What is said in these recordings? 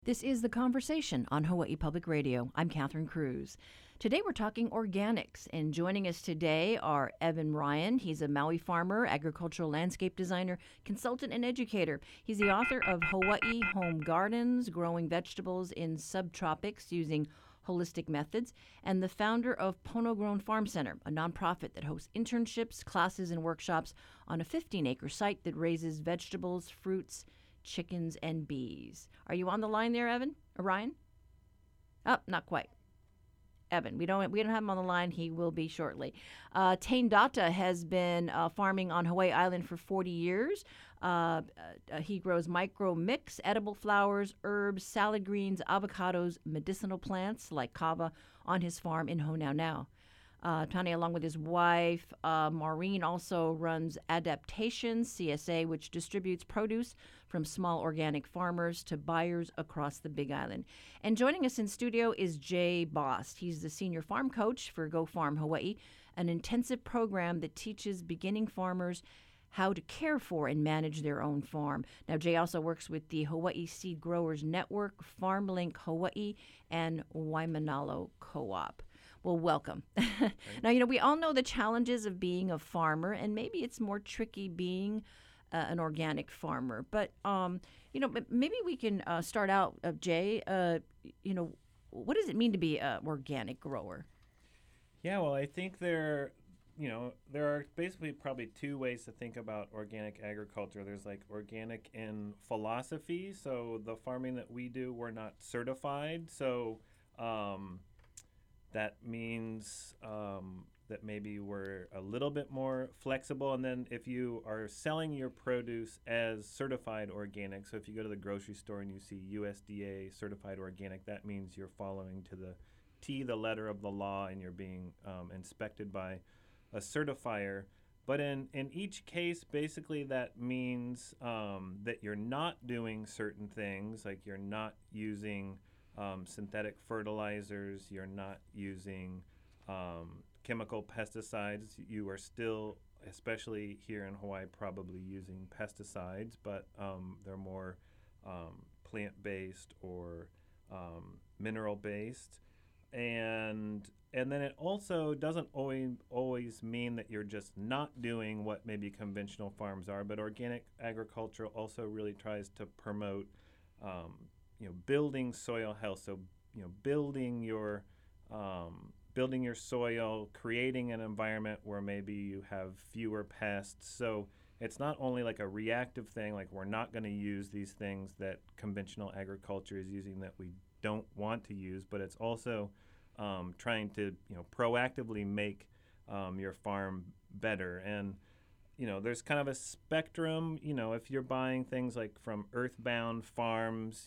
This is The Conversation on Hawaii Public Radio. I'm Catherine Cruz. Today we're talking organics, and joining us today are Evan Ryan. He's a Maui farmer, agricultural landscape designer, consultant, and educator. He's the author of Hawaii Home Gardens, Growing Vegetables in Subtropics Using Holistic Methods, and the founder of Pono Grown Farm Center, a nonprofit that hosts internships, classes, and workshops on a 15-acre site that raises vegetables, fruits, chickens, and bees. Are you on the line there, Evan? Or Ryan? Oh, not quite. Evan, we don't have him on the line. He will be shortly. Tane Data has been farming on Hawaii Island for 40 years. He grows micro mix, edible flowers, herbs, salad greens, avocados, medicinal plants like kava on his farm in Honaunau. Tane, along with his wife, Maureen, also runs Adaptations CSA, which distributes produce from small organic farmers to buyers across the Big Island. And joining us in studio is Jay Bost. He's the senior farm coach for Go Farm Hawaii, an intensive program that teaches beginning farmers how to care for and manage their own farm. Now, Jay also works with the Hawaii Seed Growers Network, FarmLink Hawaii, and Waimanalo Co-op. Well, welcome. Now, we all know the challenges of being a farmer, and maybe it's more tricky being an organic farmer. But, maybe we can start out, Jay, what does it mean to be an organic grower? Yeah, well, I think there are basically probably two ways to think about organic agriculture. There's like organic in philosophy. So the farming that we do, we're not certified. So that means that maybe we're a little bit more flexible. And then if you are selling your produce as certified organic, so if you go to the grocery store and you see USDA certified organic, that means you're following to the T, the letter of the law, and you're being inspected by a certifier. But in each case, basically that means that you're not doing certain things, like you're not using synthetic fertilizers, you're not using chemical pesticides. You are still, especially here in Hawaii, probably using pesticides, but they're more plant-based or mineral-based. And then it also doesn't always mean that you're just not doing what maybe conventional farms are, but organic agriculture also really tries to promote building soil health. So, building your soil, creating an environment where maybe you have fewer pests. So it's not only like a reactive thing, like we're not going to use these things that conventional agriculture is using that we don't want to use, but it's also trying to proactively make your farm better. And there's kind of a spectrum. If you're buying things like from earthbound farms,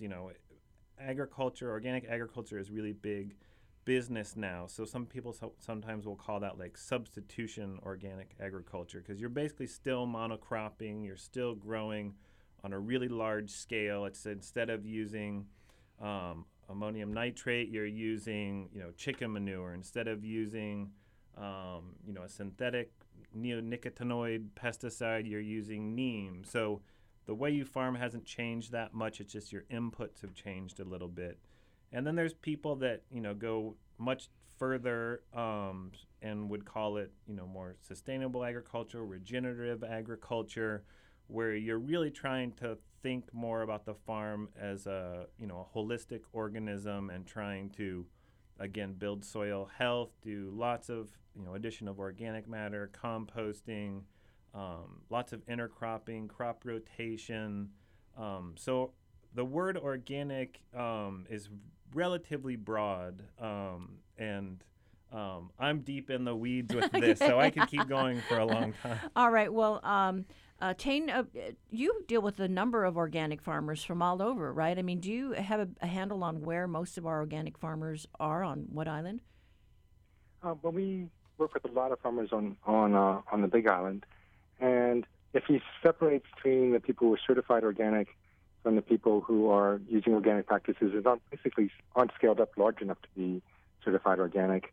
organic agriculture is really big business now. So some people sometimes will call that like substitution organic agriculture, because you're basically still monocropping, you're still growing on a really large scale. It's instead of using ammonium nitrate, you're using chicken manure. Instead of using a synthetic neonicotinoid pesticide, you're using neem. So the way you farm hasn't changed that much. It's just your inputs have changed a little bit. And then there's people that go much further and would call it more sustainable agriculture, regenerative agriculture, where you're really trying to think more about the farm as a holistic organism and trying to again build soil health, do lots of addition of organic matter, composting, lots of intercropping, crop rotation. So the word organic is relatively broad, and I'm deep in the weeds with this, so I can keep going for a long time. All right. Well, Tane, you deal with a number of organic farmers from all over, right? I mean, do you have a handle on where most of our organic farmers are on what island? Well, we work with a lot of farmers on the Big Island, and if you separate between the people who are certified organic from the people who are using organic practices that aren't scaled up large enough to be certified organic,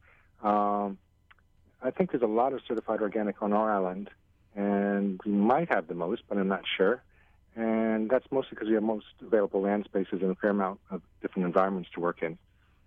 I think there's a lot of certified organic on our island, and we might have the most, but I'm not sure. And that's mostly because we have most available land spaces and a fair amount of different environments to work in.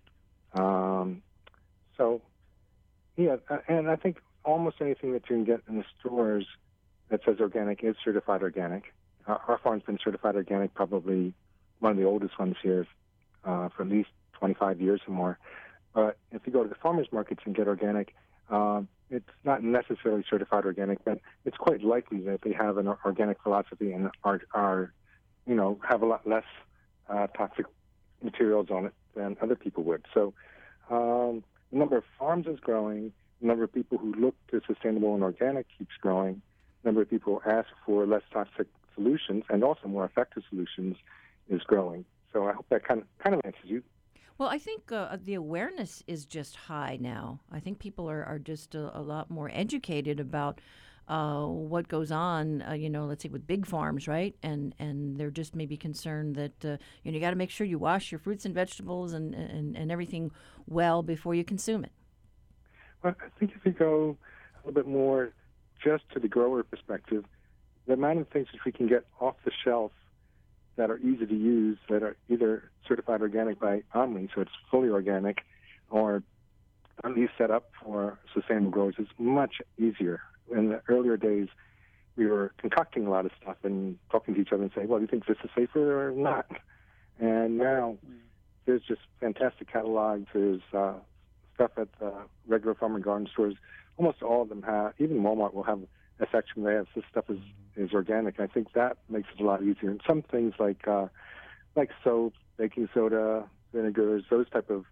So, yeah, and I think almost anything that you can get in the stores that says organic is certified organic. Our farm's been certified organic, probably one of the oldest ones here for at least 25 years or more. But if you go to the farmers markets and get organic, it's not necessarily certified organic, but it's quite likely that they have an organic philosophy and are have a lot less toxic materials on it than other people would. So the number of farms is growing. The number of people who look to sustainable and organic keeps growing. The number of people who ask for less toxic solutions and also more effective solutions is growing. So I hope that kind of answers you. Well, I think the awareness is just high now. I think people are just a lot more educated about what goes on, let's say with big farms, right? And they're just maybe concerned that, you got to make sure you wash your fruits and vegetables and everything well before you consume it. Well, I think if you go a little bit more just to the grower perspective, the amount of things that we can get off the shelf that are easy to use, that are either certified organic by Omni, so it's fully organic, or at least set up for sustainable growers, is much easier. In the earlier days, we were concocting a lot of stuff and talking to each other and saying, well, do you think this is safer or not? And now there's just fantastic catalogs. There's stuff at the regular farm and garden stores. Almost all of them have, even Walmart will have a section where this stuff is organic. I think that makes it a lot easier. And some things like soap, baking soda, vinegars, those type of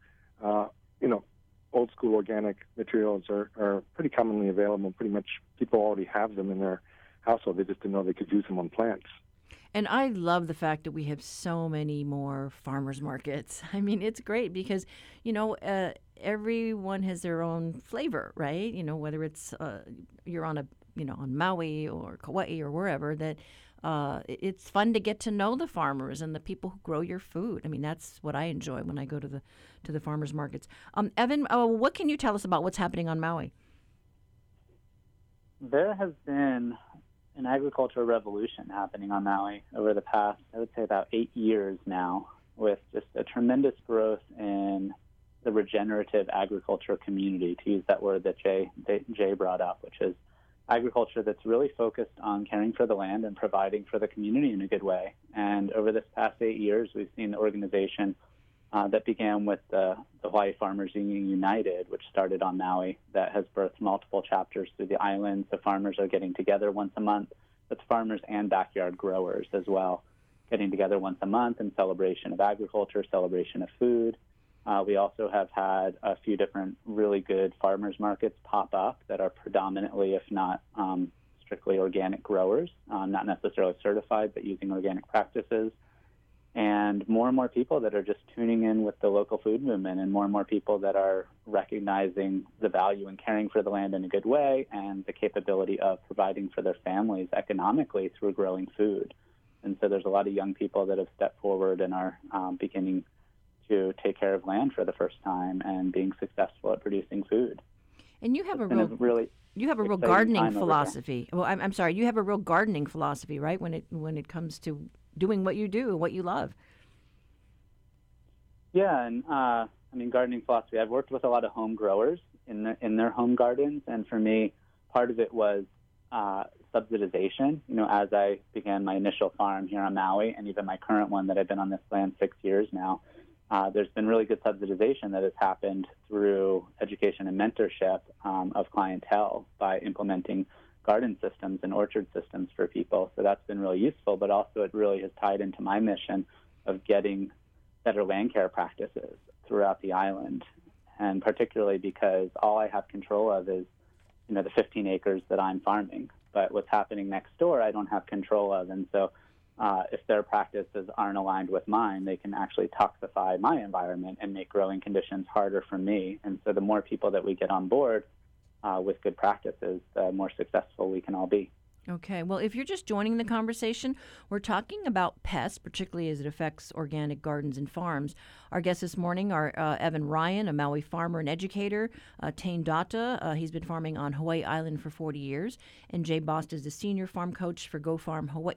old school organic materials are pretty commonly available. Pretty much people already have them in their household. They just didn't know they could use them on plants. And I love the fact that we have so many more farmers markets. I mean, it's great because, everyone has their own flavor, right? Whether it's you're on on Maui or Kauai or wherever, that it's fun to get to know the farmers and the people who grow your food. I mean, that's what I enjoy when I go to the farmers markets. Evan, what can you tell us about what's happening on Maui? There has been an agricultural revolution happening on Maui over the past, I would say, about 8 years now, with just a tremendous growth in the regenerative agriculture community, to use that word that Jay brought up, which is agriculture that's really focused on caring for the land and providing for the community in a good way. And over this past 8 years, we've seen the organization that began with the Hawaii Farmers Union United, which started on Maui, that has birthed multiple chapters through the island. The farmers are getting together once a month. That's farmers and backyard growers as well, getting together once a month in celebration of agriculture, celebration of food. We also have had a few different really good farmers markets pop up that are predominantly, if not strictly organic growers, not necessarily certified, but using organic practices. And more people that are just tuning in with the local food movement, and more people that are recognizing the value in caring for the land in a good way and the capability of providing for their families economically through growing food. And so there's a lot of young people that have stepped forward and are beginning to take care of land for the first time and being successful at producing food. And you have a real gardening philosophy. Well, I'm sorry, you have a real gardening philosophy, right? When it comes to doing what you do, what you love. Yeah, and gardening philosophy. I've worked with a lot of home growers in their home gardens, and for me, part of it was subsidization. As I began my initial farm here on Maui, and even my current one that I've been on this land 6 years now, there's been really good subsidization that has happened through education and mentorship of clientele by implementing garden systems and orchard systems for people. So that's been really useful, but also it really has tied into my mission of getting better land care practices throughout the island. And particularly because all I have control of is, the 15 acres that I'm farming. But what's happening next door, I don't have control of. And so if their practices aren't aligned with mine, they can actually toxify my environment and make growing conditions harder for me. And so the more people that we get on board with good practices, the more successful we can all be. Okay. Well, if you're just joining the conversation, we're talking about pests, particularly as it affects organic gardens and farms. Our guests this morning are Evan Ryan, a Maui farmer and educator, Tane Data, he's been farming on Hawaii Island for 40 years, and Jay Bost is the senior farm coach for Go Farm Hawaii.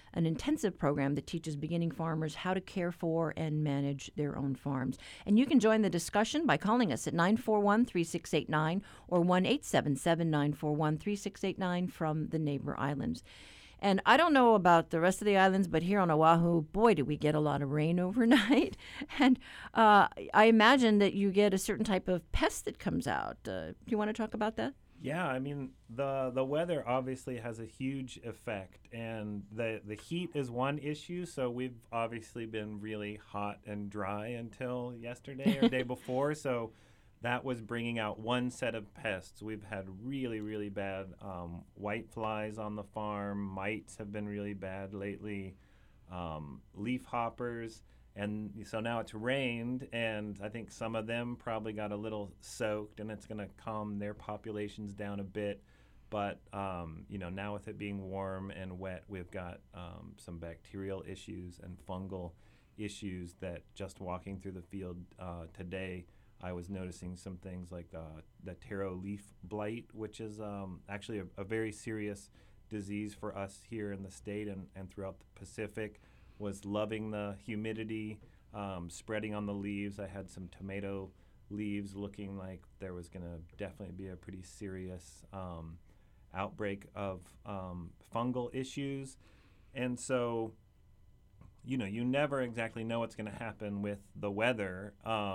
an intensive program that teaches beginning farmers how to care for and manage their own farms. And you can join the discussion by calling us at 941-3689 or 1-877-941-3689 from the neighbor islands. And I don't know about the rest of the islands, but here on Oahu, boy, did we get a lot of rain overnight. And I imagine that you get a certain type of pest that comes out. Do you want to talk about that? Yeah, I mean, the weather obviously has a huge effect, and the heat is one issue. So we've obviously been really hot and dry until yesterday or day before. So that was bringing out one set of pests. We've had really, really bad white flies on the farm. Mites have been really bad lately. Leaf hoppers. And so now it's rained, and I think some of them probably got a little soaked, and it's going to calm their populations down a bit. But, now with it being warm and wet, we've got some bacterial issues and fungal issues that just walking through the field today, I was noticing some things like the taro leaf blight, which is actually a very serious disease for us here in the state and throughout the Pacific. Was loving the humidity, spreading on the leaves. I had some tomato leaves looking like there was going to definitely be a pretty serious outbreak of fungal issues. And so, you never exactly know what's going to happen with the weather.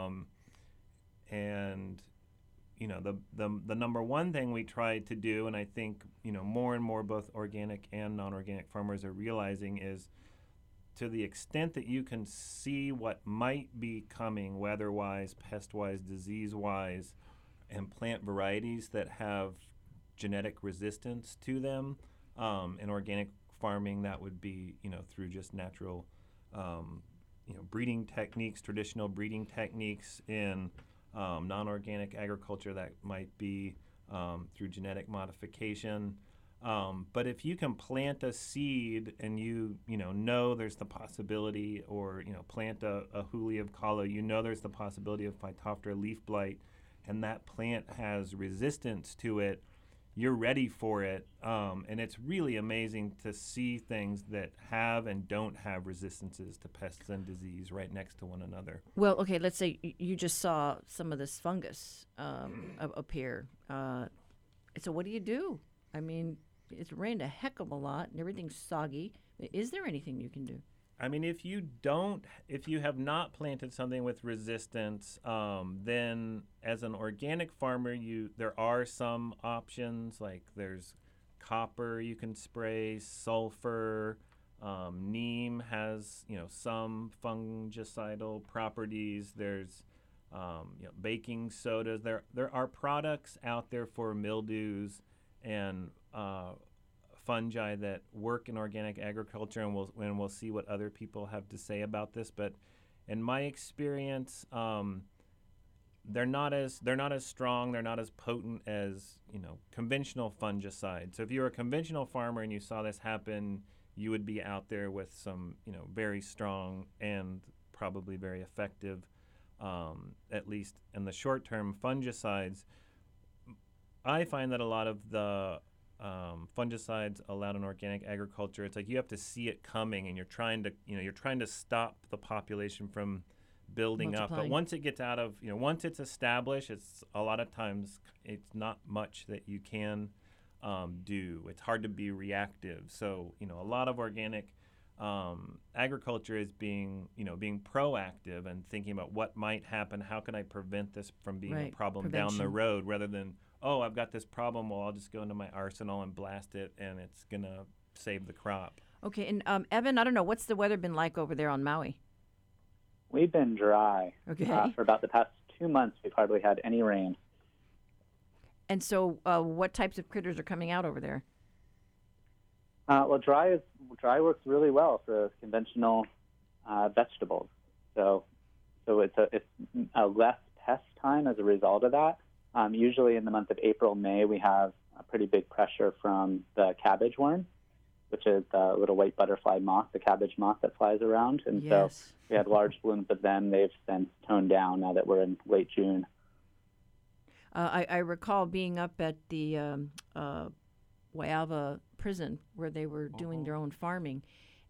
The number one thing we try to do, and I think, more and more both organic and non-organic farmers are realizing, is to the extent that you can see what might be coming weather-wise, pest-wise, disease-wise, and plant varieties that have genetic resistance to them. In organic farming, that would be, through just natural, breeding techniques, traditional breeding techniques. In non-organic agriculture, that might be through genetic modification. But if you can plant a seed and you know there's the possibility, or plant a huli of kalo, there's the possibility of Phytophthora leaf blight, and that plant has resistance to it, you're ready for it. And it's really amazing to see things that have and don't have resistances to pests and disease right next to one another. Well, okay, let's say you just saw some of this fungus appear. So what do you do? I mean, it's rained a heck of a lot and everything's soggy. Is there anything you can do? I mean, if you have not planted something with resistance, then as an organic farmer, there are some options. Like there's copper you can spray, sulfur, neem has some fungicidal properties. There's baking sodas. There are products out there for mildews and fungi that work in organic agriculture, and we'll see what other people have to say about this. But in my experience, they're not as strong, they're not as potent as conventional fungicides. So if you're a conventional farmer and you saw this happen, you would be out there with some very strong and probably very effective, at least in the short term, fungicides. I find that a lot of the fungicides allowed in organic agriculture, it's like you have to see it coming, and you're trying to stop the population from building up. But once it gets out of, once it's established, it's a lot of times it's not much that you can do. It's hard to be reactive. So a lot of organic agriculture is being proactive and thinking about what might happen. How can I prevent this from being a problem down the road, rather than, oh, I've got this problem, well, I'll just go into my arsenal and blast it, and it's going to save the crop. Okay, and Evan, I don't know, what's the weather been like over there on Maui? We've been dry. Okay. For about the past 2 months, we've hardly had any rain. And so what types of critters are coming out over there? Well, dry works really well for conventional vegetables. So it's a less pest time as a result of that. Usually in the month of April, May, we have a pretty big pressure from the cabbage worm, which is the little white butterfly moth, the cabbage moth that flies around. And so we had large blooms of them. They've since toned down now that we're in late June. I recall being up at the Waiava prison where they were doing their own farming.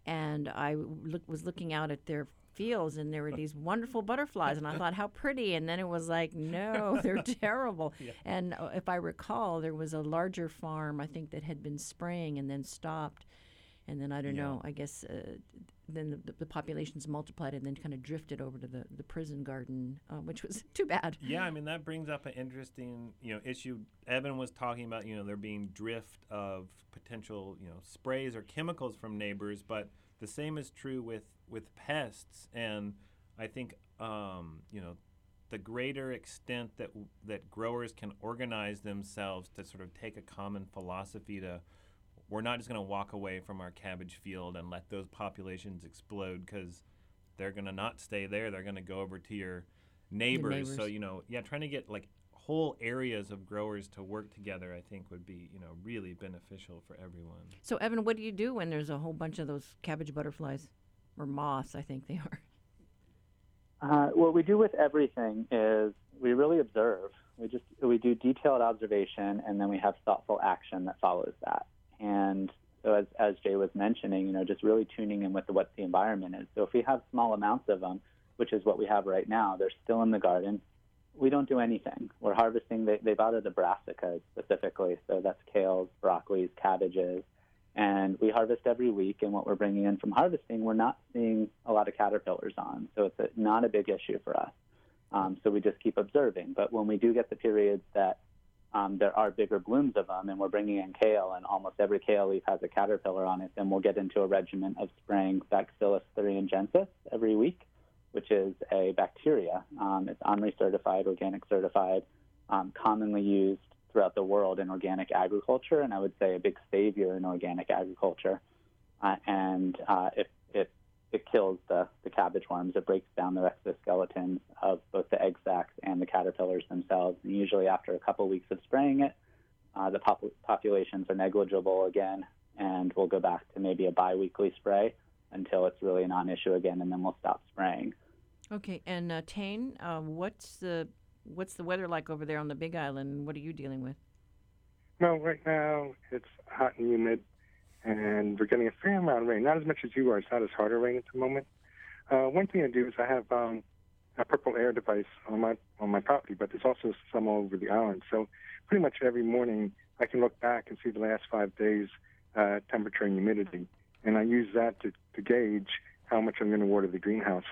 and I was looking out at their fields, and there were these wonderful butterflies, and I thought, how pretty. And then it was like, no, they're terrible. Yeah. And if I recall, there was a larger farm, I think, that had been spraying and then stopped. And then, I don't know, I guess then the populations multiplied and then kind of drifted over to the prison garden, which was too bad. Yeah, I mean, that brings up an interesting, issue. Evan was talking about, there being drift of potential, sprays or chemicals from neighbors, but the same is true with pests. And I think, the greater extent that growers can organize themselves to sort of take a common philosophy to, we're not just going to walk away from our cabbage field and let those populations explode, because they're going to not stay there. They're going to go over to your neighbors. So, trying to get like whole areas of growers to work together, I think would be, really beneficial for everyone. So, Evan, what do you do when there's a whole bunch of those cabbage butterflies, or moths, I think they are? What we do with everything is we really observe. We do detailed observation, and then we have thoughtful action that follows that. And so as Jay was mentioning, just really tuning in with what the environment is. So if we have small amounts of them, which is what we have right now, they're still in the garden, we don't do anything. We're harvesting, they've out of the brassicas specifically, so that's kales, broccolis, cabbages, and we harvest every week, and what we're bringing in from harvesting, we're not seeing a lot of caterpillars on, so it's not a big issue for us. So we just keep observing. But when we do get the periods that there are bigger blooms of them, and we're bringing in kale, and almost every kale leaf has a caterpillar on it, then we'll get into a regimen of spraying Bacillus thuringiensis every week, which is a bacteria. It's OMRI certified, organic certified, commonly used throughout the world in organic agriculture, and I would say a big savior in organic agriculture. It kills the cabbage worms. It breaks down the exoskeletons of both the egg sacs and the caterpillars themselves. And usually after a couple weeks of spraying it, the populations are negligible again, and we'll go back to maybe a biweekly spray until it's really a non-issue again, and then we'll stop spraying. Okay, and Tane, what's the weather like over there on the Big Island? What are you dealing with? Well, right now it's hot and humid, and we're getting a fair amount of rain. Not as much as you are. It's not as hard a rain at the moment. One thing I do is I have a purple air device on my property, but there's also some all over the island. So pretty much every morning I can look back and see the last 5 days' temperature and humidity, and I use that to gauge how much I'm going to water the greenhouse.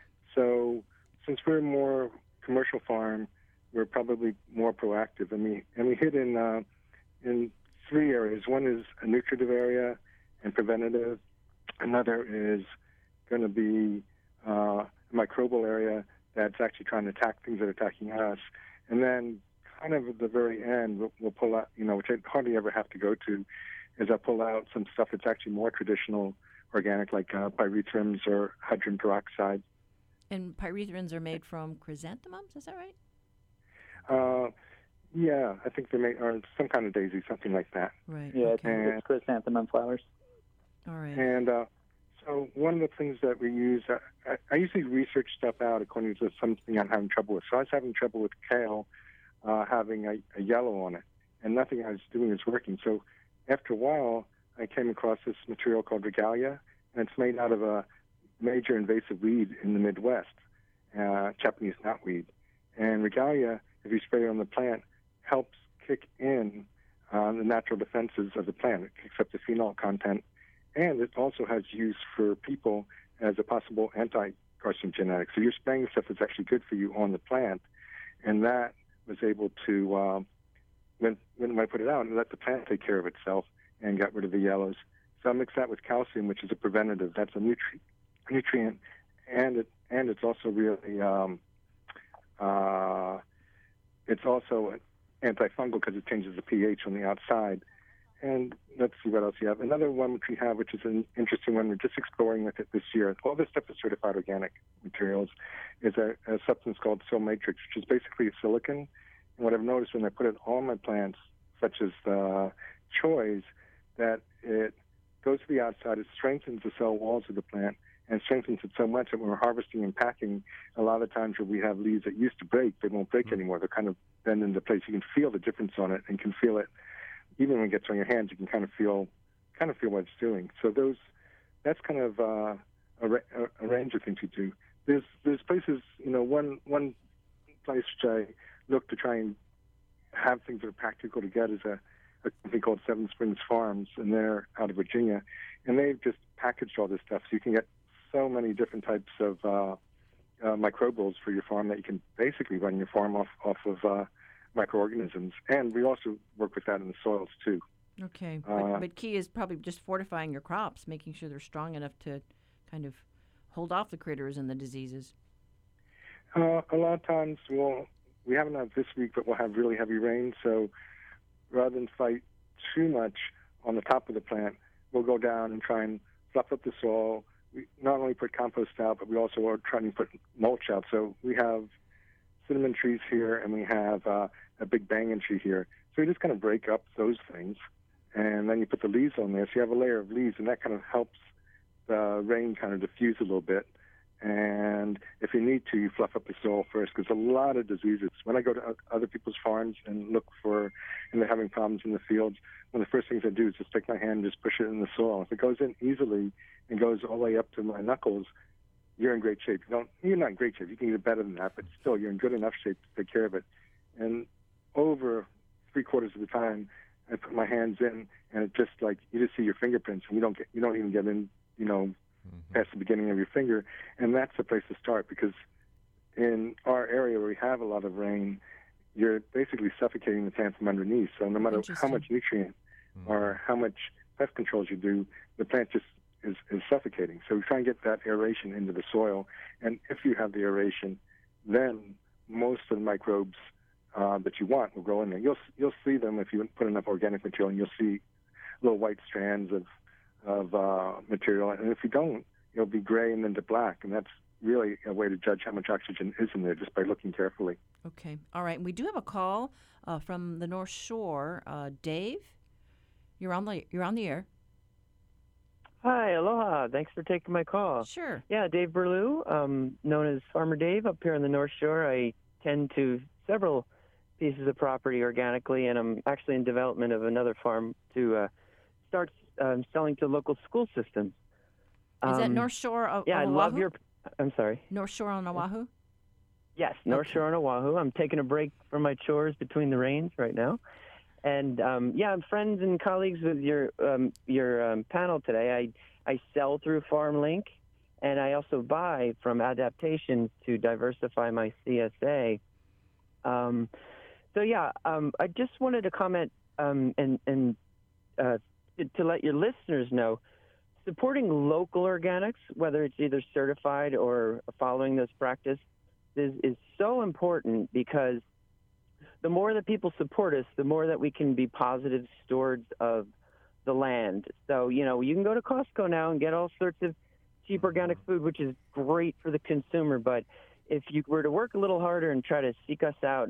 So since we're a more commercial farm, we're probably more proactive, and we hit in three areas. One is a nutritive area and preventative. Another is going to be a microbial area that's actually trying to attack things that are attacking us. And then kind of at the very end, we'll pull out, which I hardly ever have to go to, is I'll pull out some stuff that's actually more traditional organic, like pyrethrum or hydrogen peroxide. And pyrethrum are made from chrysanthemums, is that right? Yeah, I think they are some kind of daisy, something like that. Right. Yeah, okay. it's chrysanthemum flowers. All right. And so one of the things that we use, I usually research stuff out according to something I'm having trouble with. So I was having trouble with kale having a yellow on it, and nothing I was doing is working. So after a while, I came across this material called regalia, and it's made out of a major invasive weed in the Midwest, Japanese knotweed. And regalia, if you spray it on the plant, helps kick in the natural defenses of the plant. It kicks up the phenol content, and it also has use for people as a possible anti-carcinogenic. So you're spraying stuff that's actually good for you on the plant, and that was able to, when I put it out, and let the plant take care of itself and got rid of the yellows. So I mix that with calcium, which is a preventative. That's a nutrient, and it's also really it's also antifungal because it changes the pH on the outside. And let's see what else you have. Another one which we have, which is an interesting one, we're just exploring with it this year. All this stuff is certified organic materials, is a substance called Soil Matrix, which is basically a silicon. And what I've noticed when I put it on my plants, such as choys, that it goes to the outside, it strengthens the cell walls of the plant, and strengthens it so much that when we're harvesting and packing, a lot of times where we have leaves that used to break, they won't break anymore. They're kind of bend into place. You can feel the difference on it, and can feel it even when it gets on your hands. You can kind of feel what it's doing. So those that's kind of a range of things you do. There's places, one place which I look to try and have things that are practical to get is a company called Seven Springs Farms, and they're out of Virginia, and they've just packaged all this stuff so you can get so many different types of microbials for your farm that you can basically run your farm off of microorganisms. And we also work with that in the soils too. Okay, but key is probably just fortifying your crops, making sure they're strong enough to kind of hold off the critters and the diseases. A lot of times, we haven't had this week, but we'll have really heavy rain. So rather than fight too much on the top of the plant, we'll go down and try and fluff up the soil. We not only put compost out, but we also are trying to put mulch out. So we have cinnamon trees here, and we have a big banyan tree here. So we just kind of break up those things, and then you put the leaves on there. So you have a layer of leaves, and that kind of helps the rain kind of diffuse a little bit. And if you need to, you fluff up the soil first, because a lot of diseases, when I go to other people's farms and look and they're having problems in the fields, one of the first things I do is just take my hand and just push it in the soil. If it goes in easily and goes all the way up to my knuckles, you're in great shape. You're not in great shape. You can get better than that, but still, you're in good enough shape to take care of it. And over 3/4 of the time, I put my hands in, and it just like you just see your fingerprints, and you don't even get in, past the beginning of your finger, and that's the place to start, because in our area where we have a lot of rain, you're basically suffocating the plant from underneath. So no matter how much nutrient or how much pest controls you do, the plant just is suffocating. So we try and get that aeration into the soil, and if you have the aeration, then most of the microbes that you want will grow in there. You'll see them if you put enough organic material, and you'll see little white strands of material, and if you don't, it'll be gray and then to black, and that's really a way to judge how much oxygen is in there just by looking carefully. Okay, all right. We do have a call from the North Shore. Dave, you're on the air. Hi, aloha. Thanks for taking my call. Sure. Yeah, Dave Berlew, known as Farmer Dave up here on the North Shore. I tend to several pieces of property organically, and I'm actually in development of another farm to start selling to local school systems. Is that North Shore of Yeah, I Oahu? love your... I'm sorry. North Shore on Oahu? Yes, North Shore on Oahu. I'm taking a break from my chores between the rains right now. And, I'm friends and colleagues with your panel today. I sell through FarmLink, and I also buy from Adaptations to diversify my CSA. I just wanted to comment to let your listeners know, supporting local organics, whether it's either certified or following this practice, is so important, because the more that people support us, the more that we can be positive stewards of the land. So, you can go to Costco now and get all sorts of cheap organic food, which is great for the consumer. But if you were to work a little harder and try to seek us out,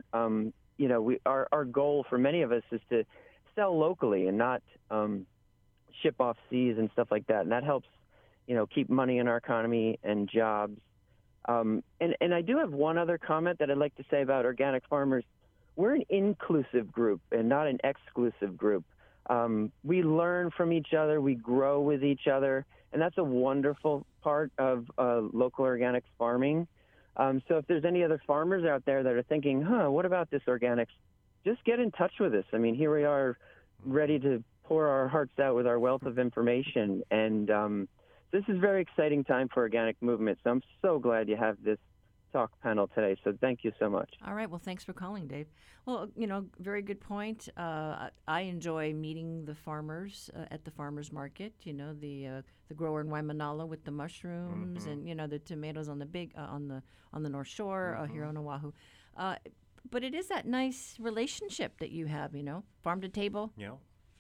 our goal for many of us is to sell locally and not ship off seas and stuff like that. And that helps, keep money in our economy and jobs. And I do have one other comment that I'd like to say about organic farmers. We're an inclusive group and not an exclusive group. We learn from each other, we grow with each other, and that's a wonderful part of local organics farming. So if there's any other farmers out there that are thinking, what about this organics? Just get in touch with us. I mean, here we are ready to pour our hearts out with our wealth of information. And this is a very exciting time for organic movement. So I'm so glad you have this talk panel today. So thank you so much. All right. Well, thanks for calling, Dave. Well, very good point. I enjoy meeting the farmers at the farmers market. The grower in Waimanalo with the mushrooms, and the tomatoes on the on the North Shore here on Oahu. But it is that nice relationship that you have. Farm to table. Yeah.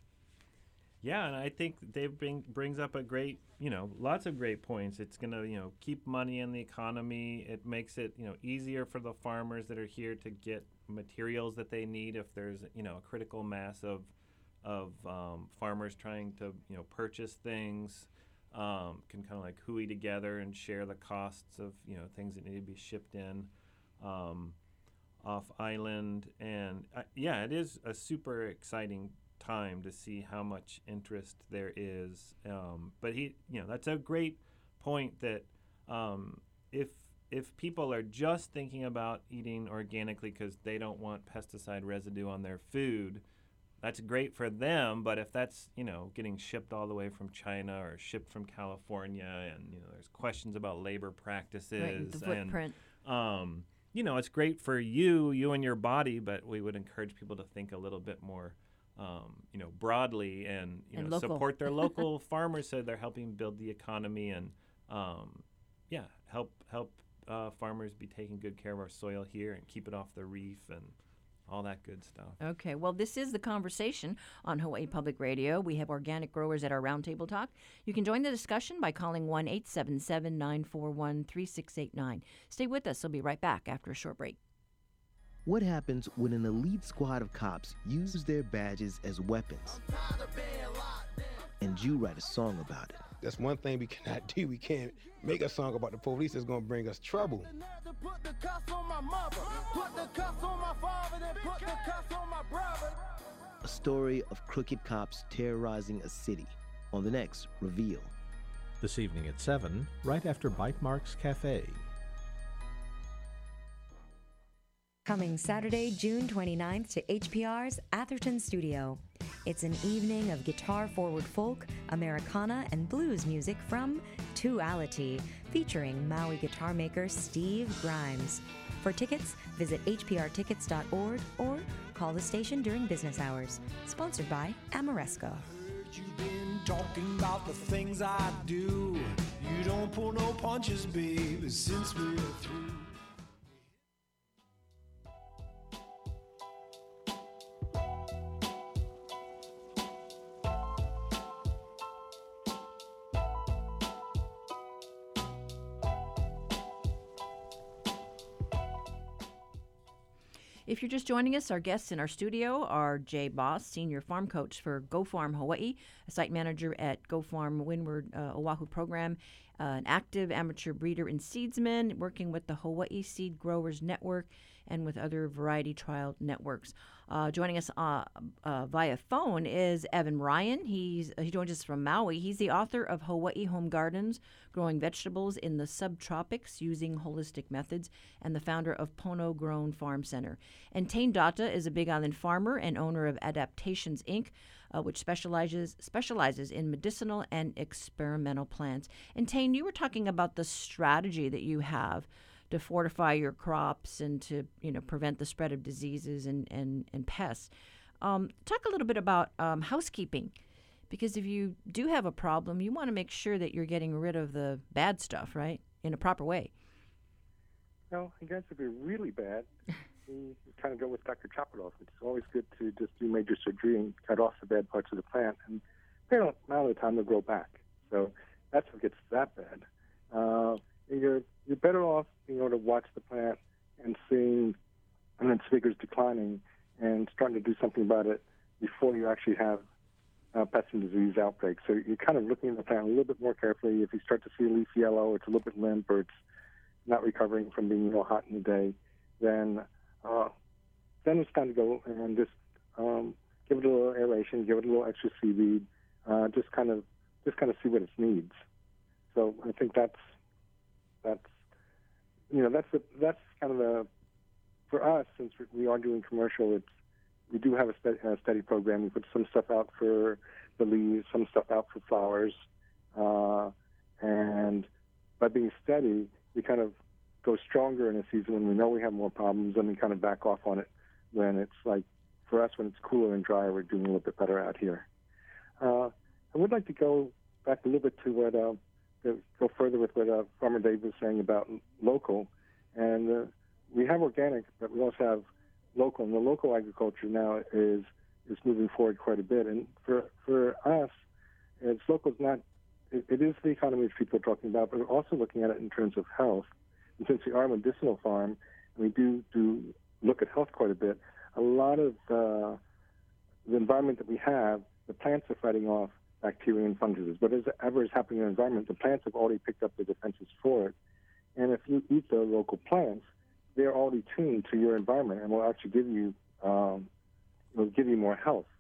Yeah, and I think Dave brings up a great, lots of great points. It's going to, keep money in the economy. It makes it, easier for the farmers that are here to get materials that they need if there's, a critical mass of farmers trying to, purchase things. Can kind of like hooey together and share the costs of, things that need to be shipped in off island. And, it is a super exciting time to see how much interest there is. But that's a great point that if people are just thinking about eating organically because they don't want pesticide residue on their food, that's great for them. But if that's, getting shipped all the way from China or shipped from California, and, there's questions about labor practices. Right, the footprint. And, it's great for you and your body, but we would encourage people to think a little bit more, broadly and support their local farmers so they're helping build the economy and, help farmers be taking good care of our soil here and keep it off the reef and all that good stuff. Okay, well, this is the conversation on Hawaii Public Radio. We have organic growers at our roundtable talk. You can join the discussion by calling 1-877-941-3689. Stay with us. We'll be right back after a short break. What happens when an elite squad of cops use their badges as weapons? And you write a song about it. That's one thing we cannot do. We can't make a song about the police that's going to bring us trouble. A story of crooked cops terrorizing a city on the next Reveal. This evening at 7, right after Bite Marks Cafe. Coming Saturday, June 29th to HPR's Atherton Studio. It's an evening of guitar-forward folk, Americana, and blues music from Tuality, featuring Maui guitar maker Steve Grimes. For tickets, visit hprtickets.org or call the station during business hours. Sponsored by Amoresco. You've been talking about the things I do. You don't pull no punches, baby, since we're through. If you're just joining us, our guests in our studio are Jay Boss, Senior Farm Coach for Go Farm Hawaii, a site manager at Go Farm Windward Oahu Program, an active amateur breeder and seedsman working with the Hawaii Seed Growers Network and with other variety trial networks. Joining us via phone is Evan Ryan. He joins us from Maui. He's the author of Hawaii Home Gardens, Growing Vegetables in the Subtropics Using Holistic Methods, and the founder of Pono Grown Farm Center. And Tane Data is a Big Island farmer and owner of Adaptations, Inc., which specializes in medicinal and experimental plants. And Tane, you were talking about the strategy that you have to fortify your crops and to prevent the spread of diseases and pests. Talk a little bit about housekeeping, because if you do have a problem, you want to make sure that you're getting rid of the bad stuff, right, in a proper way. Well, I guess if you're really bad, we kind of go with Dr. Chop-It-Off. It's always good to just do major surgery and cut off the bad parts of the plant, and they don't, not all the time, they'll grow back. So that's what gets that bad. You're better off being able to watch the plant and seeing its vigors declining and starting to do something about it before you actually have pest and disease outbreaks. So you're kind of looking at the plant a little bit more carefully. If you start to see a leaf yellow, it's a little bit limp, or it's not recovering from being hot in the day, then it's time to go and just give it a little aeration, give it a little extra seaweed, just kind of see what it needs. So I think that's kind of for us, since we are doing commercial, we do have a steady program. We put some stuff out for the leaves, some stuff out for flowers, and by being steady, we kind of go stronger in a season when we know we have more problems, and we kind of back off on it when it's like, for us, when it's cooler and drier, we're doing a little bit better out here. I would like to go back a little bit to what go further with what Farmer Dave was saying about local. And we have organic, but we also have local. And the local agriculture now is moving forward quite a bit. And for us, it's local is not, it is the economy that people are talking about, but we're also looking at it in terms of health. And since we are a medicinal farm, and we do look at health quite a bit, a lot of the environment that we have, the plants are fighting off bacteria and funguses. Whatever is happening in the environment, the plants have already picked up the defenses for it. And if you eat the local plants, they're already tuned to your environment and will actually give you more health.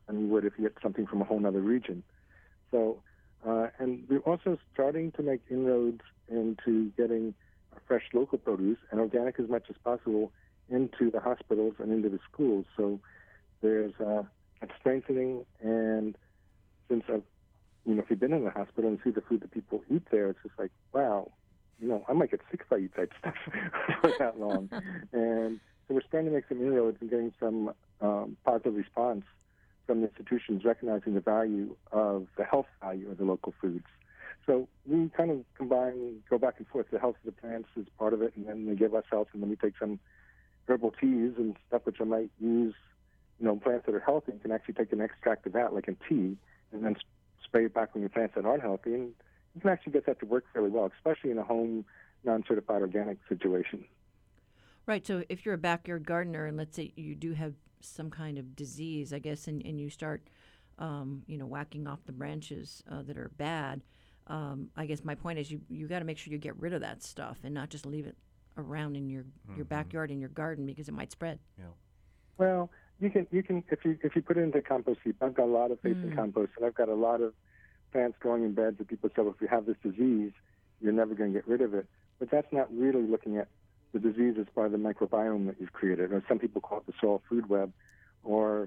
than you would if you get something from a whole other region. So, and we're also starting to make inroads into getting fresh local produce and organic as much as possible into the hospitals and into the schools. So there's a strengthening, and since I've, if you've been in the hospital and see the food that people eat there, it's just like, wow, I might get sick if I eat that stuff for that long. And so we're starting to make some inroads and getting some positive response from the institutions recognizing the value of the health value of the local foods. So we kind of go back and forth. The health of the plants is part of it, and then they give us health, and then we take some herbal teas and stuff which I might use, plants that are healthy. You can actually take an extract of that, like in tea, and then spray it back on your plants that aren't healthy, and you can actually get that to work fairly well, especially in a home non-certified organic situation. Right. So if you're a backyard gardener, and let's say you do have some kind of disease, I guess, and you start, whacking off the branches that are bad, I guess my point is you got to make sure you get rid of that stuff and not just leave it around in your backyard in your garden because it might spread. Yeah. Well, you can if you put it into compost heap. I've got a lot of faith in compost, and I've got a lot of plants growing in beds that people say, well, if you have this disease, you're never going to get rid of it. But that's not really looking at the disease as part of the microbiome that you've created, or some people call it the soil food web, or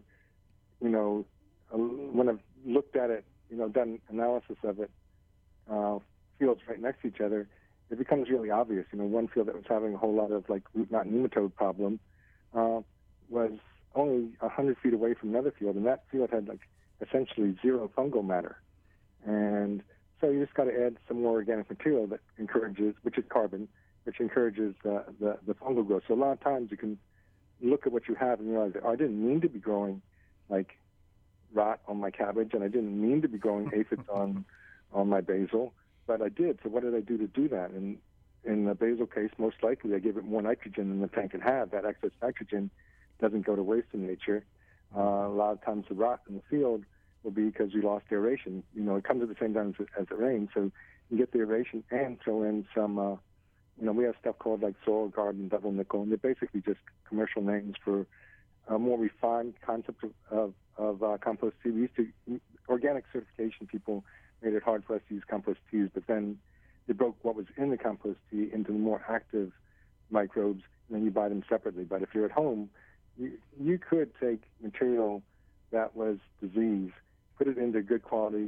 when I've looked at it, done analysis of it, fields right next to each other, it becomes really obvious. One field that was having a whole lot of root knot nematode problem was only 100 feet away from another field, and that field had essentially zero fungal matter. And so you just got to add some more organic material that encourages, which is carbon, which encourages the fungal growth. So a lot of times you can look at what you have and realize that I didn't mean to be growing rot on my cabbage, and I didn't mean to be growing aphids on my basil, but I did. So what did I do to do that? And in the basil case, most likely I gave it more nitrogen than the plant can have. That excess nitrogen doesn't go to waste in nature. A lot of times the rot in the field will be because you lost aeration. It comes at the same time as it rains, so you get the aeration and throw in some, we have stuff called Soil Garden Double Nickel, and they're basically just commercial names for a more refined concept of compost tea. Organic certification people made it hard for us to use compost teas, but then they broke what was in the compost tea into the more active microbes, and then you buy them separately. But if you're at home, you could take material that was disease, put it into good quality,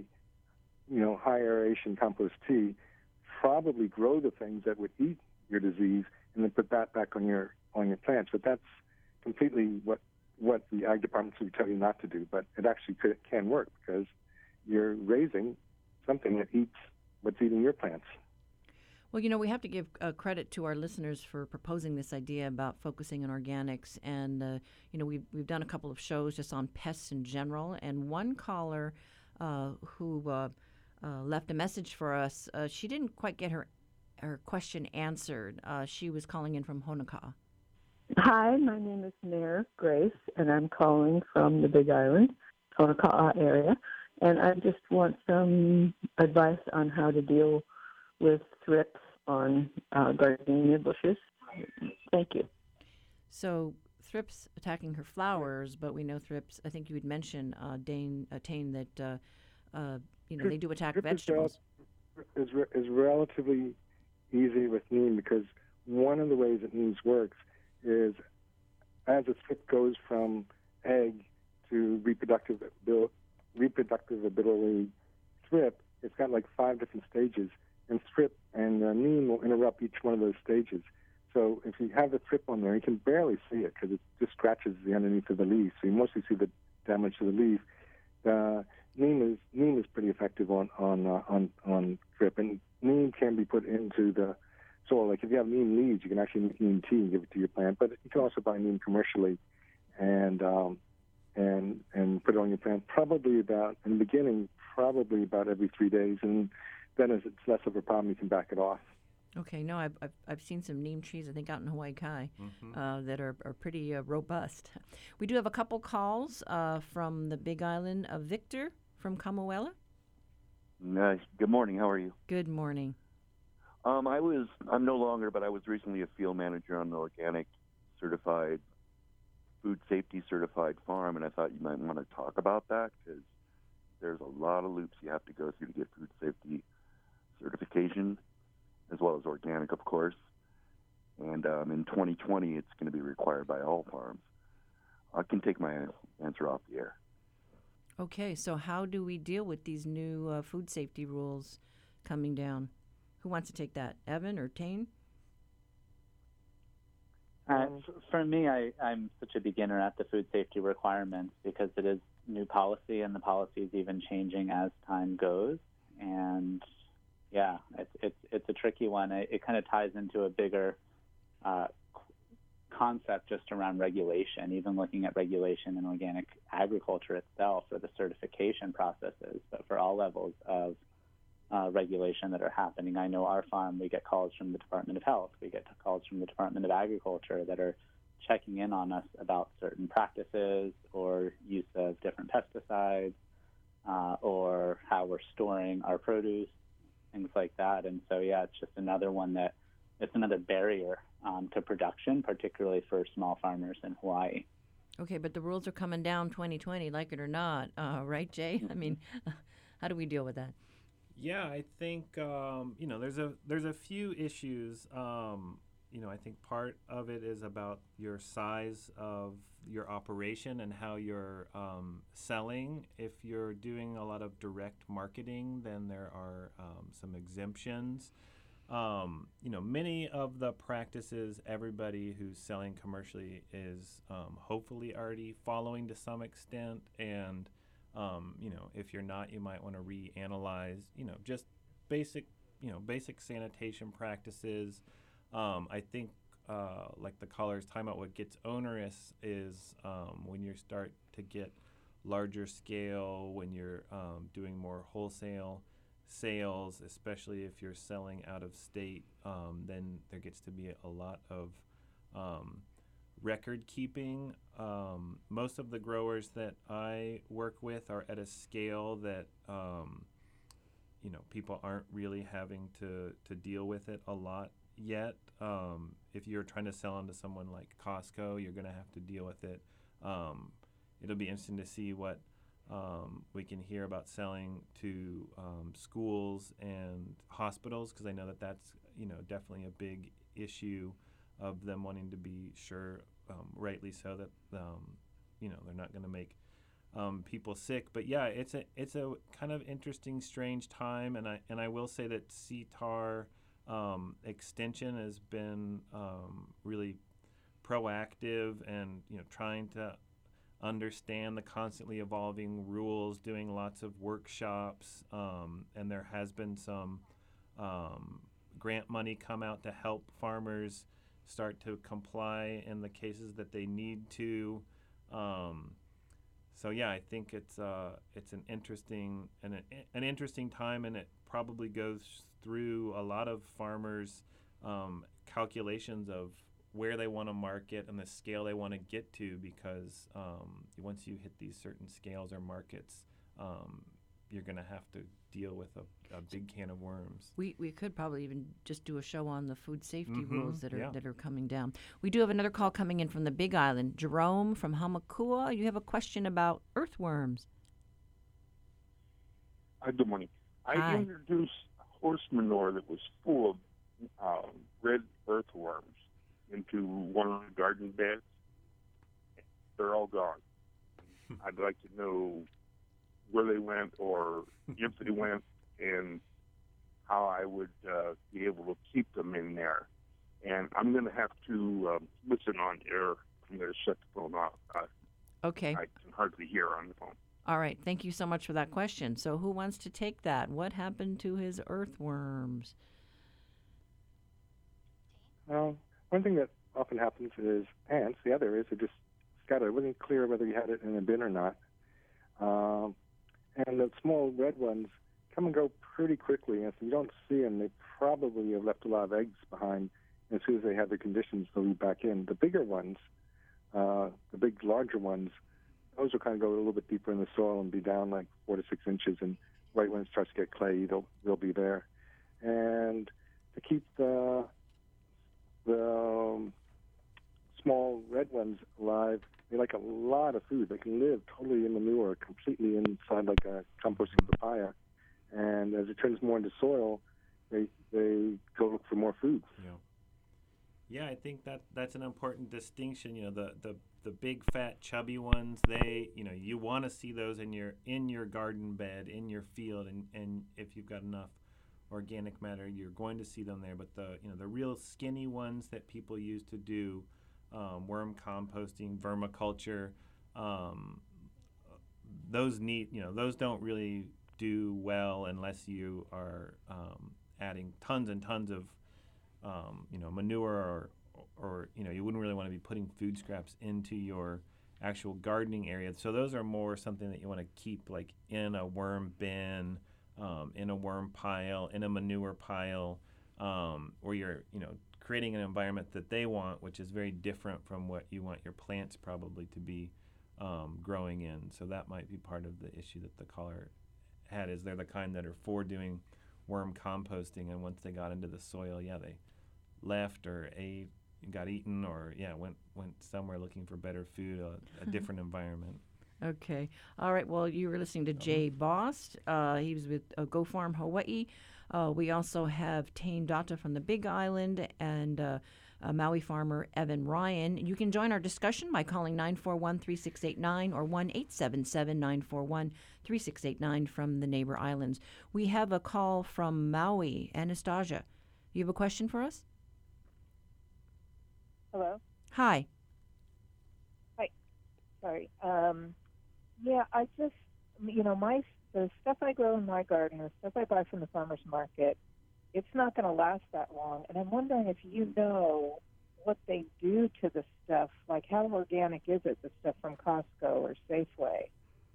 high aeration compost tea, probably grow the things that would eat your disease, and then put that back on your plants. But that's completely what the ag departments would tell you not to do. But it actually can work because you're raising something that eats what's eating your plants. Well, we have to give credit to our listeners for proposing this idea about focusing on organics. And, we've done a couple of shows just on pests in general. And one caller who left a message for us, she didn't quite get her question answered. She was calling in from Honokaa. Hi, my name is Mayor Grace, and I'm calling from the Big Island, Honokaa area. And I just want some advice on how to deal with thrips on gardenia bushes. Thank you. So thrips attacking her flowers, but we know thrips, I think you would mention, Tane, that, they do attack vegetables. Is relatively easy with neem because one of the ways that neem works is as a thrip goes from egg to reproductive ability thrip, it's got 5 different stages. And thrip and neem will interrupt each one of those stages. So if you have the thrip on there, you can barely see it because it just scratches the underneath of the leaf. So you mostly see the damage to the leaf. Neem is pretty effective on thrip, and neem can be put into the soil. If you have neem leaves, you can actually make neem tea and give it to your plant. But you can also buy neem commercially, and put it on your plant. Probably about in the beginning, about every 3 days, and then as it's less of a problem, you can back it off. Okay, no, I've seen some neem trees, I think, out in Hawaii Kai that are pretty robust. We do have a couple calls from the Big Island of Victor from Kamuela. Good morning. How are you? Good morning. I'm no longer, but I was recently a field manager on the organic certified food safety certified farm, and I thought you might want to talk about that because there's a lot of loops you have to go through to get food safety certification, as well as organic, of course. And in 2020, it's going to be required by all farms. I can take my answer off the air. Okay, so how do we deal with these new food safety rules coming down? Who wants to take that, Evan or Tane? For me, I'm such a beginner at the food safety requirements because it is new policy, and the policy is even changing as time goes. And yeah, it's a tricky one. It kind of ties into a bigger concept just around regulation, even looking at regulation in organic agriculture itself for the certification processes, but for all levels of regulation that are happening. I know our farm, we get calls from the Department of Health, we get calls from the Department of Agriculture that are checking in on us about certain practices or use of different pesticides or how we're storing our produce, things like that. And so, yeah, it's just another one that it's another barrier to production, particularly for small farmers in Hawaii. Okay, but the rules are coming down 2020, like it or not, right, Jay? I mean, how do we deal with that? Yeah, I think there's a few issues. I think part of it is about your size of your operation and how you're selling. If you're doing a lot of direct marketing, then there are some exemptions. Many of the practices everybody who's selling commercially is hopefully already following to some extent, and if you're not, you might want to reanalyze, just basic sanitation practices. I think, like the caller's talking about, what gets onerous is when you start to get larger scale, when you're doing more wholesale sales, especially if you're selling out of state, then there gets to be a lot of record keeping. Most of the growers that I work with are at a scale that people aren't really having to deal with it a lot yet. If you're trying to sell into someone like Costco, you're going to have to deal with it. It'll be interesting to see what we can hear about selling to schools and hospitals, because I know that that's definitely a big issue of them wanting to be sure, rightly so, that they're not going to make people sick. But yeah, it's a kind of interesting, strange time, and I will say that CTAR extension has been really proactive and trying to understand the constantly evolving rules, doing lots of workshops, and there has been some grant money come out to help farmers start to comply in the cases that they need to. So yeah, I think it's an interesting time, and it probably goes through a lot of farmers' calculations of where they want to market and the scale they want to get to, because once you hit these certain scales or markets, you're going to have to deal with a big can of worms. We could probably even just do a show on the food safety rules that are coming down. We do have another call coming in from the Big Island. Jerome from Hamakua, you have a question about earthworms. Good morning. Hi. I introduced horse manure that was full of red earthworms into one of the garden beds. They're all gone. I'd like to know where they went, or if they went, and how I would be able to keep them in there. And I'm going to have to listen on air. I'm going to shut the phone off. Okay. I can hardly hear on the phone. All right. Thank you so much for that question. So who wants to take that? What happened to his earthworms? Well, one thing that often happens is ants. The other is it just scattered. It wasn't clear whether you had it in a bin or not. And the small red ones come and go pretty quickly. And if you don't see them, they probably have left a lot of eggs behind. And as soon as they have the conditions, they'll be back in. The bigger ones, the big, larger ones, those will kind of go a little bit deeper in the soil and be down like 4 to 6 inches. And right when it starts to get clayey, they'll be there. And to keep the small red ones alive, they like a lot of food. They can live totally in manure, completely inside like a composting papaya. And as it turns more into soil, they go look for more food. Yeah, I think that's an important distinction. You know, the big fat chubby ones, they, you know, you want to see those in your garden bed, in your field, and if you've got enough organic matter, you're going to see them there. But the real skinny ones that people use to do worm composting, vermiculture, those don't really do well unless you are adding tons and tons of manure, or you wouldn't really want to be putting food scraps into your actual gardening area. So those are more something that you want to keep like in a worm bin, in a worm pile, in a manure pile, where you're creating an environment that they want, which is very different from what you want your plants probably to be growing in. So that might be part of the issue that the caller had, is they're the kind that are for doing worm composting, and once they got into the soil, they left or got eaten, or went somewhere looking for better food, a different environment. Okay. All right. Well, you were listening to Jay Bost. He was with Go Farm Hawaii. We also have Tane Data from the Big Island, and Maui farmer Evan Ryan. You can join our discussion by calling 941-3689 or 1-877-941-3689 from the neighbor islands. We have a call from Maui. Anastasia, you have a question for us? Hello? Hi. Hi. Sorry. I just, the stuff I grow in my garden, the stuff I buy from the farmer's market, it's not going to last that long. And I'm wondering if you know what they do to the stuff, like how organic is it, the stuff from Costco or Safeway?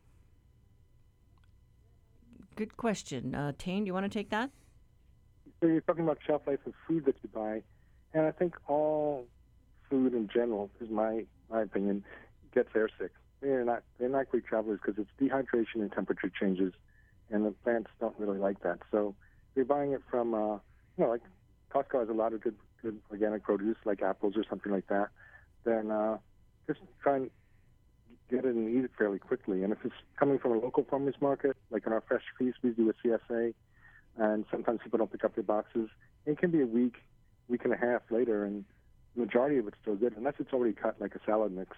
Good question. Tane, do you want to take that? So you're talking about shelf life of food that you buy, and I think all food in general, is my opinion, gets airsick. They're not great travelers because it's dehydration and temperature changes, and the plants don't really like that. So if you're buying it from, like Costco has a lot of good organic produce, like apples or something like that, then just try and get it and eat it fairly quickly. And if it's coming from a local farmer's market, like in our fresh feast, we do a CSA, and sometimes people don't pick up their boxes. It can be a week and a half later, and the majority of it's still good, unless it's already cut like a salad mix.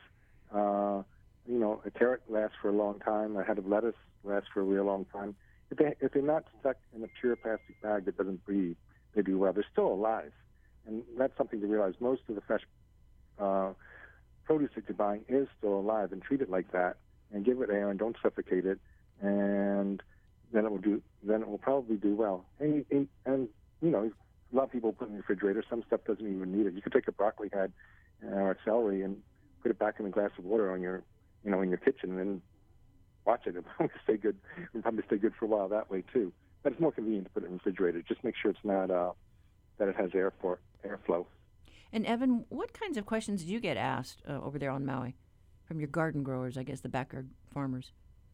A carrot lasts for a long time. A head of lettuce lasts for a real long time. If they're not stuck in a pure plastic bag that doesn't breathe, they do well. They're still alive, and that's something to realize. Most of the fresh produce that you're buying is still alive, and treat it like that, and give it air, and don't suffocate it, and then it will probably do well. And a lot of people put it in the refrigerator. Some stuff doesn't even need it. You could take a broccoli head or a celery and put it back in a glass of water on your, in your kitchen, and watch it. It'll probably stay good. It'll probably stay good for a while that way too. But it's more convenient to put it in the refrigerator. Just make sure it's not that it has airflow. And Evan, what kinds of questions do you get asked over there on Maui from your garden growers? I guess the backyard farmers.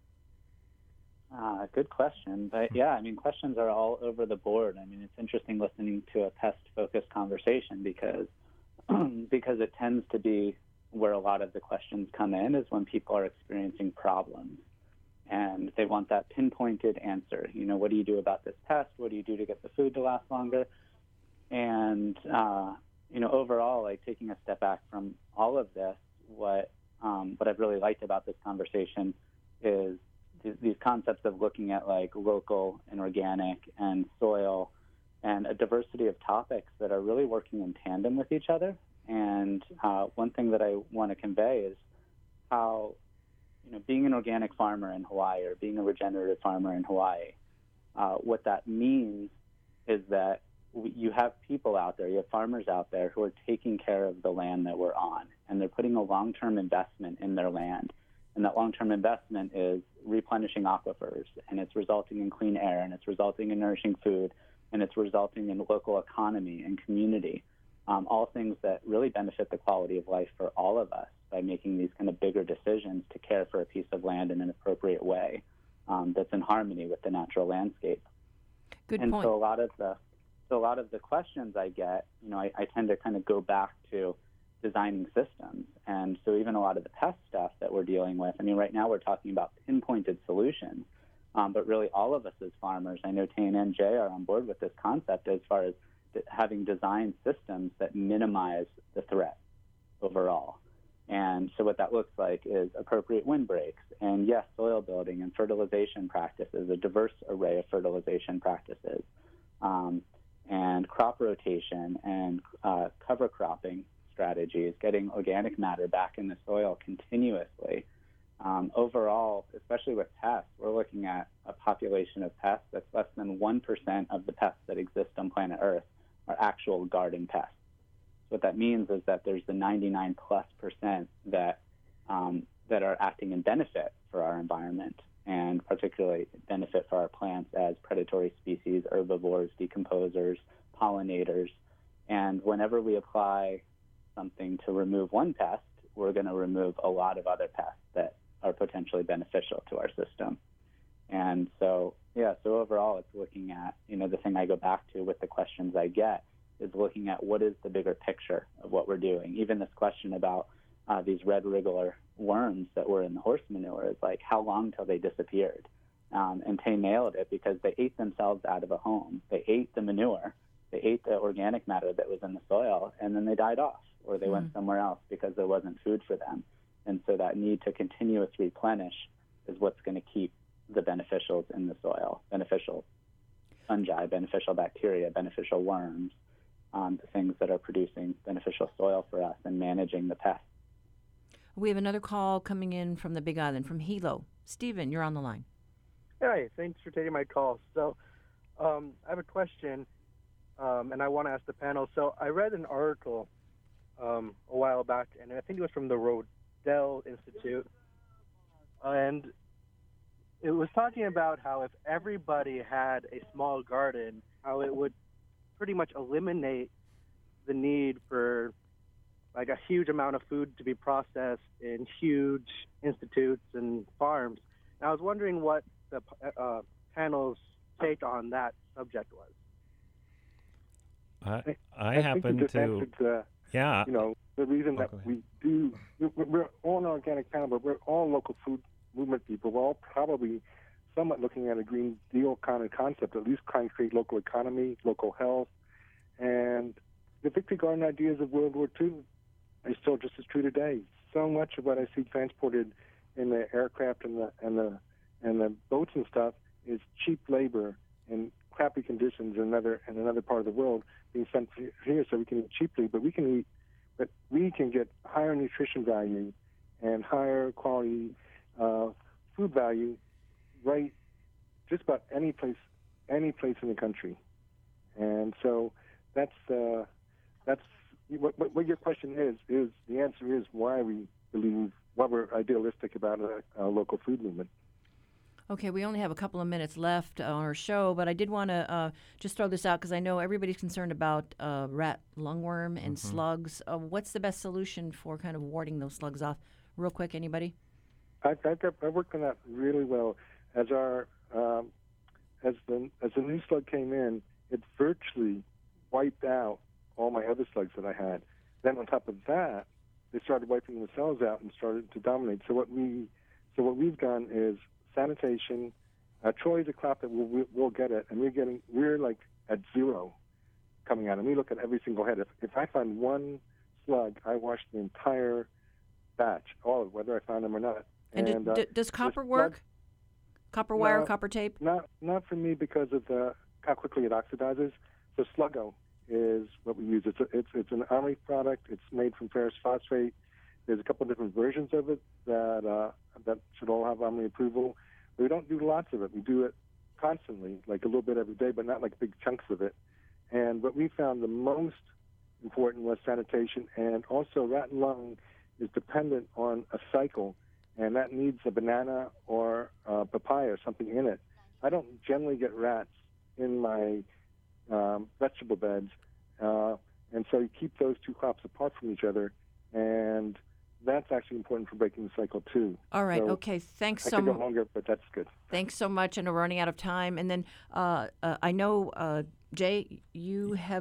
Good question. But questions are all over the board. It's interesting listening to a pest-focused conversation because it tends to be where a lot of the questions come in is when people are experiencing problems and they want that pinpointed answer. What do you do about this pest? What do you do to get the food to last longer? And, overall, like taking a step back from all of this, what I've really liked about this conversation is these concepts of looking at like local and organic and soil and a diversity of topics that are really working in tandem with each other. And one thing that I want to convey is how, being an organic farmer in Hawaii or being a regenerative farmer in Hawaii, what that means is that you have people out there, you have farmers out there who are taking care of the land that we're on, and they're putting a long-term investment in their land. And that long-term investment is replenishing aquifers, and it's resulting in clean air, and it's resulting in nourishing food, and it's resulting in local economy and community, all things that really benefit the quality of life for all of us by making these kind of bigger decisions to care for a piece of land in an appropriate way that's in harmony with the natural landscape. Good and point. So a lot of the questions I get, I tend to kind of go back to designing systems. And so even a lot of the pest stuff that we're dealing with, I mean, right now we're talking about pinpointed solutions, but really all of us as farmers, I know Tane and Jay are on board with this concept as far as having designed systems that minimize the threat overall. And so what that looks like is appropriate windbreaks and, yes, soil building and fertilization practices, a diverse array of fertilization practices, and crop rotation and cover cropping strategies, getting organic matter back in the soil continuously. Overall, especially with pests, we're looking at a population of pests that's less than 1% of the pests that exist on planet Earth are actual garden pests. What that means is that there's the 99+% that are acting in benefit for our environment, and particularly benefit for our plants as predatory species, herbivores, decomposers, pollinators. And whenever we apply something to remove one pest, we're going to remove a lot of other pests that are potentially beneficial to our system. And so, so overall it's looking at, the thing I go back to with the questions I get is looking at what is the bigger picture of what we're doing. Even this question about these red wriggler worms that were in the horse manure is like, how long till they disappeared? And Tay nailed it, because they ate themselves out of a home. They ate the manure, they ate the organic matter that was in the soil, and then they died off, or they went somewhere else because there wasn't food for them. And so that need to continuously replenish is what's going to keep the beneficials in the soil, beneficial fungi, beneficial bacteria, beneficial worms, the things that are producing beneficial soil for us and managing the pests. We have another call coming in from the Big Island, from Hilo. Stephen, you're on the line. Hi, thanks for taking my call. So I have a question, and I want to ask the panel. So I read an article a while back, and I think it was from the Rodell Institute, and it was talking about how if everybody had a small garden, how it would pretty much eliminate the need for like a huge amount of food to be processed in huge institutes and farms. And I was wondering what the panel's take on that subject was. I happen think you to, just answered the reason that we're all an organic panel, but we're all local food movement people. We're all probably somewhat looking at a Green Deal kind of concept, at least trying to create local economy, local health. And the Victory Garden ideas of World War II are still just as true today. So much of what I see transported in the aircraft and the boats and stuff is cheap labor and crappy conditions in another part of the world being sent here so we can eat cheaply, but we can get higher nutrition value and higher quality food value right just about any place in the country. And so that's what your question is the answer is why we're idealistic about a local food movement. Okay, we only have a couple of minutes left on our show, but I did want to just throw this out because I know everybody's concerned about rat lungworm and slugs. What's the best solution for kind of warding those slugs off? Real quick, anybody? I worked on that really well. As the new slug came in, it virtually wiped out all my other slugs that I had. Then on top of that, they started wiping themselves out and started to dominate. So what we've done is sanitation. Troy is a crop that we'll get it, and we're like at zero coming out. And we look at every single head. If I find one slug, I wash the entire batch, all of it, whether I find them or not. And does copper work? Copper wire, copper tape? Not for me because of how quickly it oxidizes. So Sluggo is what we use. It's an Army product. It's made from ferrous phosphate. There's a couple of different versions of it that should all have Army approval. But we don't do lots of it. We do it constantly, like a little bit every day, but not like big chunks of it. And what we found the most important was sanitation, and also rat and lung is dependent on a cycle, and that needs a banana or papaya or something in it. I don't generally get rats in my vegetable beds, and so you keep those two crops apart from each other, and that's actually important for breaking the cycle too. All right. So okay. Thanks I so could go much. longer, but that's good. Thanks so much, and we're running out of time. And then I know Jay, you have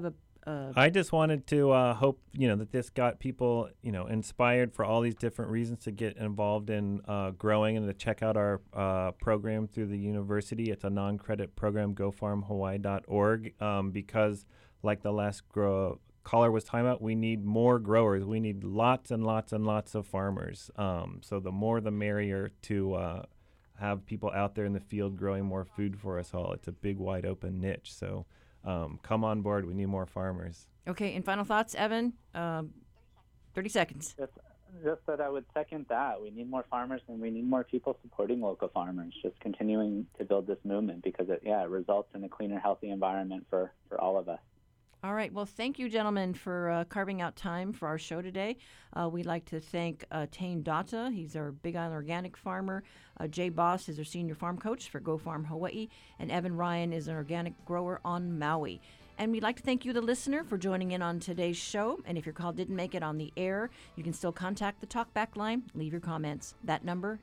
I just wanted to hope, that this got people, inspired for all these different reasons to get involved in growing and to check out our program through the university. It's a non-credit program, gofarmhawaii.org, because like the last caller was talking about, we need more growers. We need lots and lots and lots of farmers. So the more the merrier to have people out there in the field growing more food for us all. It's a big, wide open niche. So come on board. We need more farmers. Okay, and final thoughts, Evan? 30 seconds. Just that I would second that. We need more farmers and we need more people supporting local farmers, just continuing to build this movement because it results in a cleaner, healthy environment for all of us. All right. Well, thank you, gentlemen, for carving out time for our show today. We'd like to thank Tane Data. He's our Big Island organic farmer. Jay Boss is our senior farm coach for Go Farm Hawaii. And Evan Ryan is an organic grower on Maui. And we'd like to thank you, the listener, for joining in on today's show. And if your call didn't make it on the air, you can still contact the Talkback line. Leave your comments. That number,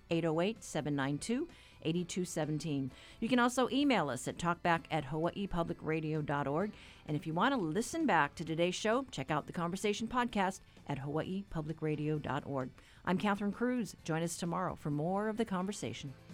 808-792-8217. You can also email us at talkback@hawaiipublicradio.org. And if you want to listen back to today's show, check out the Conversation podcast at hawaiipublicradio.org. I'm Catherine Cruz. Join us tomorrow for more of The Conversation.